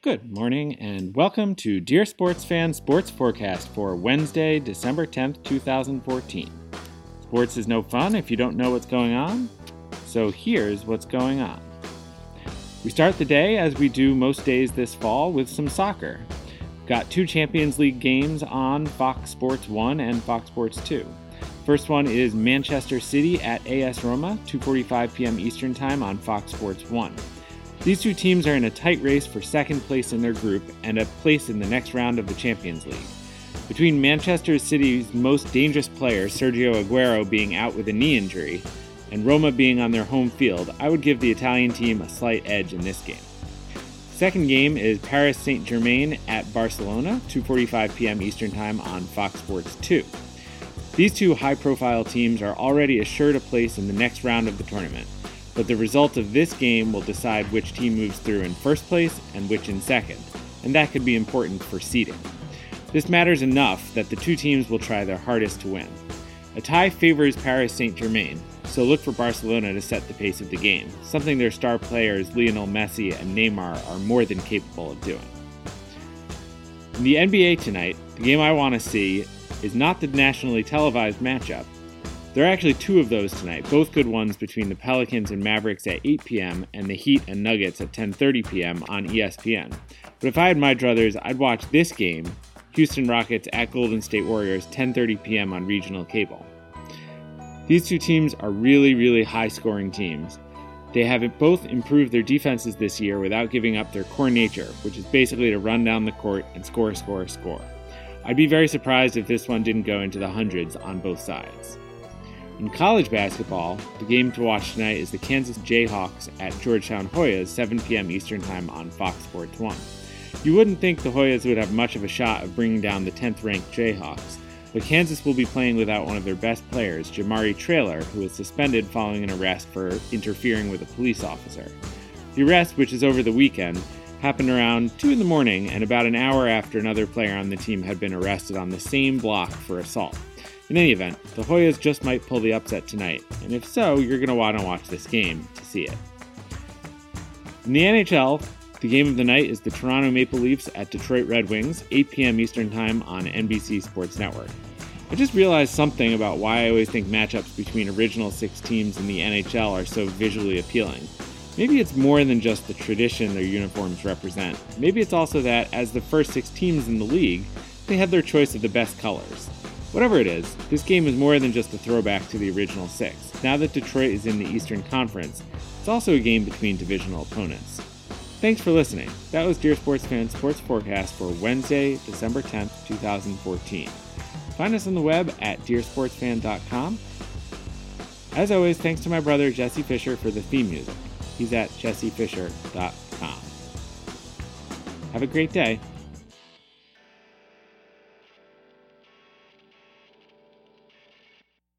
Good morning and welcome to Dear Sports Fan Sports Forecast for Wednesday, December 10th, 2014. Sports is no fun if you don't know what's going on, so here's what's going on. We start the day, as we do most days this fall, with some soccer. We've got two Champions League games on Fox Sports 1 and Fox Sports 2. First one is Manchester City at AS Roma, 2:45 p.m. Eastern Time on Fox Sports 1. These two teams are in a tight race for second place in their group and a place in the next round of the Champions League. Between Manchester City's most dangerous player, Sergio Aguero, being out with a knee injury, and Roma being on their home field, I would give the Italian team a slight edge in this game. Second game is Paris Saint-Germain at Barcelona, 2:45 p.m. Eastern Time on Fox Sports 2. These two high-profile teams are already assured a place in the next round of the tournament, but the result of this game will decide which team moves through in first place and which in second, and that could be important for seeding. This matters enough that the two teams will try their hardest to win. A tie favors Paris Saint-Germain, so look for Barcelona to set the pace of the game, something their star players Lionel Messi and Neymar are more than capable of doing. In the NBA tonight, the game I want to see is not the nationally televised matchup. There are actually two of those tonight, both good ones, between the Pelicans and Mavericks at 8 p.m. and the Heat and Nuggets at 10:30 p.m. on ESPN. But if I had my druthers, I'd watch this game, Houston Rockets at Golden State Warriors, 10:30 p.m. on regional cable. These two teams are really high-scoring teams. They have both improved their defenses this year without giving up their core nature, which is basically to run down the court and score. I'd be very surprised if this one didn't go into the hundreds on both sides. In college basketball, the game to watch tonight is the Kansas Jayhawks at Georgetown Hoyas, 7 p.m. Eastern Time on Fox Sports 1. You wouldn't think the Hoyas would have much of a shot of bringing down the 10th-ranked Jayhawks, but Kansas will be playing without one of their best players, Jamari Traylor, who was suspended following an arrest for interfering with a police officer. The arrest, which is over the weekend, happened around 2 in the morning and about an hour after another player on the team had been arrested on the same block for assault. In any event, the Hoyas just might pull the upset tonight, and if so, you're going to want to watch this game to see it. In the NHL, the game of the night is the Toronto Maple Leafs at Detroit Red Wings, 8 p.m. Eastern Time on NBC Sports Network. I just realized something about why I always think matchups between original six teams in the NHL are so visually appealing. Maybe it's more than just the tradition their uniforms represent. Maybe it's also that, as the first six teams in the league, they had their choice of the best colors. Whatever it is, this game is more than just a throwback to the original six. Now that Detroit is in the Eastern Conference, it's also a game between divisional opponents. Thanks for listening. That was Dear Sports Fan Sports Forecast for Wednesday, December 10th, 2014. Find us on the web at dearsportsfan.com. As always, thanks to my brother Jesse Fisher for the theme music. He's at jessefisher.com. Have a great day.